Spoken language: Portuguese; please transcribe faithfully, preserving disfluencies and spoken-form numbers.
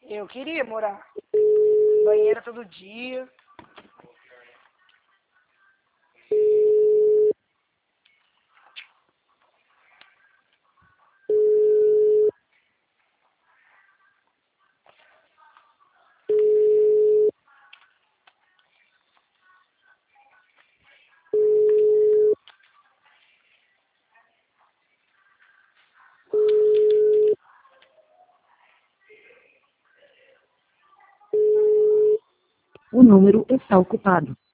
Eu queria morar. Banheira todo dia. O número está ocupado.